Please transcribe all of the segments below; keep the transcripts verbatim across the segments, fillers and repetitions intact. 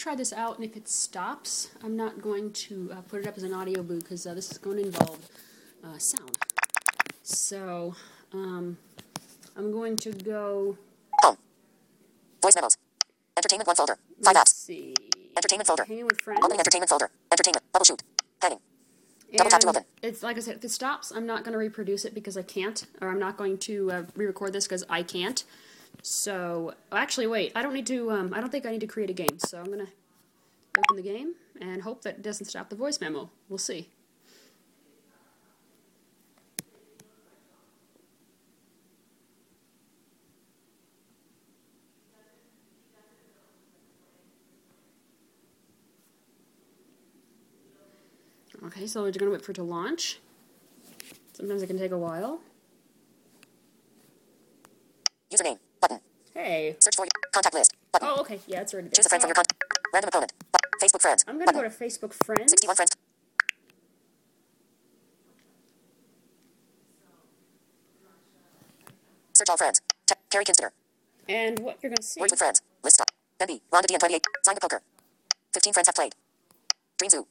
try this out, and if it stops, I'm not going to uh, put it up as an audio book, because uh, this is going to involve uh, sound. So, um, I'm going to go... Home. Voice memos. Entertainment one folder. Five Let's apps. see. Entertainment folder. Hanging with friends. Opening entertainment folder. Entertainment. Bubbleshoot. Hanging. Double tap to And open. it's like I said, if it stops, I'm not going to reproduce it because I can't, or I'm not going to uh, re-record this because I can't. So, actually, wait, I don't need to, um, I don't think I need to create a game, so I'm going to open the game and hope that it doesn't stop the voice memo. We'll see. Okay, so we're going to wait for it to launch. Sometimes it can take a while. Username. Button. Hey. Search for your contact list. Button. Oh, okay. Yeah, it's already there. Choose a friend from your contact. Random opponent. Button. Facebook friends. I'm going to go to Facebook friends. sixty-one friends. Search all friends. T Carrie Kinster. And what you're going to see... Words with friends. List stop. Ben B. Rhonda D N twenty-eight. Sign the poker. fifteen friends have played. Dream Zoo.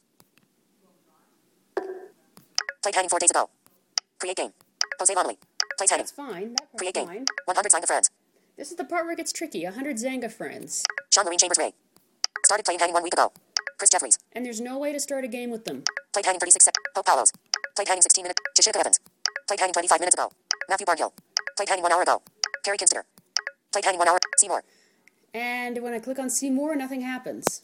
Played hanging four days ago. Create game. Jose Lonely. Plays hanging. That's fine. That part's Create game. fine. one hundred sign the friends. This is the part where it gets tricky. one hundred Zanga friends. Sean Marine Chambers Ray. Started playing hanging one week ago. Chris Jeffries. And there's no way to start a game with them. Played hanging thirty-six seconds. Pope Palos. Played hanging sixteen minutes. Jashika Evans. Played hanging twenty-five minutes ago. Matthew Barnhill. Played hanging one hour ago. Carrie Kinster. Played hanging one hour. Seymour. And when I click on see more, nothing happens.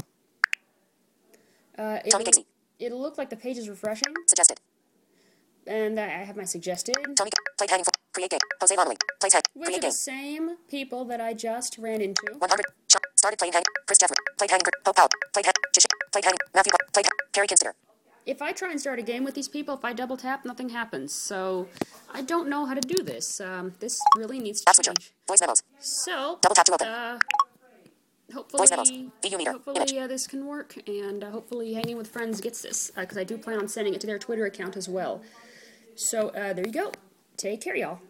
Uh, Tommy it'll, Casey. it'll look like the page is refreshing. Suggested. And I have my suggested. Tony. Played hanging for. Create game. Jose Lonely. Plays hang. Which Create are game. the same people that I just ran into. one hundred. Sean. Started playing hang. Chris Jeffries. Played hanging. Pope Palos. Played hang. Jashika. Played hanging. Matthew. Bar- Played hang. Carrie Kinster. If I try and start a game with these people, if I double tap, nothing happens. So I don't know how to do this. Um, this really needs to App switcher. change. Voice memos. So, Double tap to open. uh, Voice memos. hopefully, V U meter. hopefully uh, this can work, and uh, hopefully Hanging with Friends gets this, because I do plan on sending it to their Twitter account as well. So, uh, there you go. Take care, y'all.